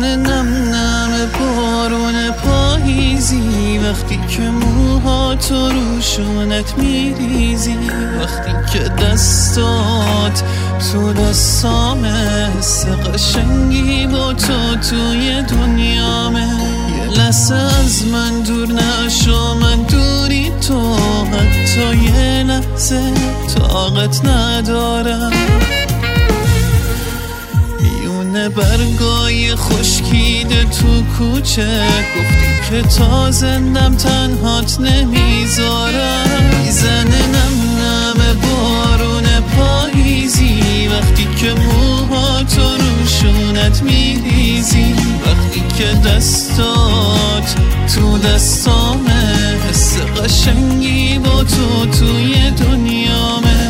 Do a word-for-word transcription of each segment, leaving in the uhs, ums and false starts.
میزنه نم نم بارون پاییزی، وقتی که موهاتو روشونت میریزی، وقتی که دستات تو دستامه، حس قشنگی با تو توی دنیامه. یه لحظه از من دور نشو، من دوری تو، حتی یه لحظه طاقت ندارم. میونه برگای خشکیده تو کوچه، گفتی که تا زندم تنهات نمیذارم. میزنه نم نم بارون پاییزی، وقتی که موهاتو روشونت میریزی، وقتی که دستات تو دستامه، حس قشنگی با تو توی دنیامه.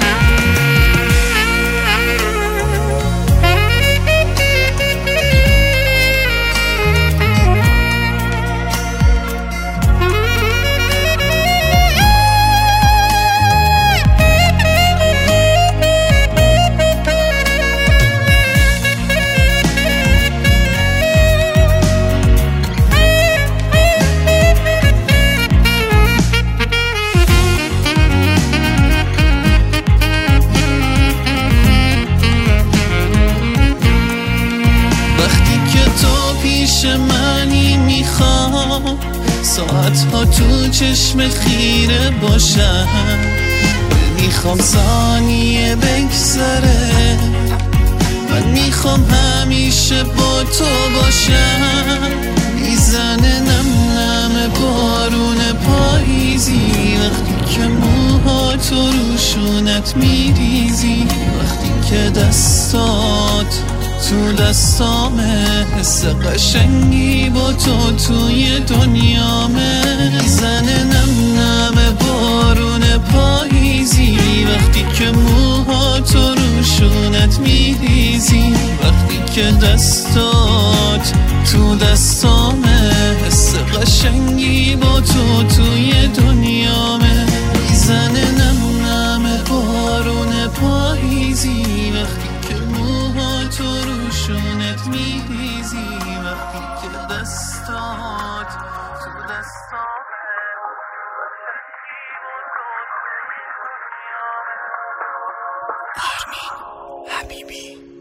منی میخوام ساعت ها تو چشم خیره باشم، میخوام ثانیه بگذره، من میخوام همیشه با تو باشم. میزنه نم نم بارون پاییزی، وقتی که موهاتو روشونت میریزی، وقتی که دستات تو دستامه، حس قشنگی با تو توی دنیامه. میزنه نم نم بارون پاییزی، وقتی که موهاتو روشونت میریزی، وقتی که دستات تو دستامه، حس قشنگی با تو توی دنیامه. میزنه نم نم بارون پاییزی، وقتی که موهاتو روشونت میریزی، وقتی که دستات تو دستامه. آرمین حبیبی.